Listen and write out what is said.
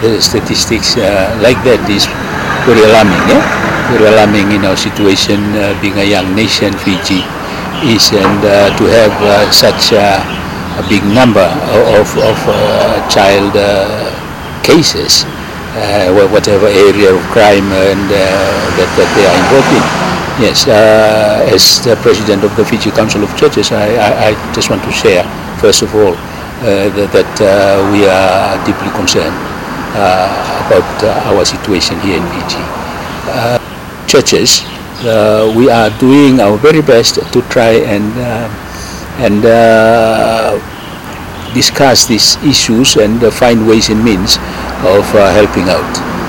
the statistics like that is very alarming. Yeah? Very alarming in our situation, being a young nation, Fiji is, and to have such a big number of child cases, whatever area of crime and that they are involved in. Yes, as the president of the Fiji Council of Churches, I just want to share, first of all, that we are deeply concerned about our situation here in Fiji. Churches, we are doing our very best to try and discuss these issues and find ways and means of helping out.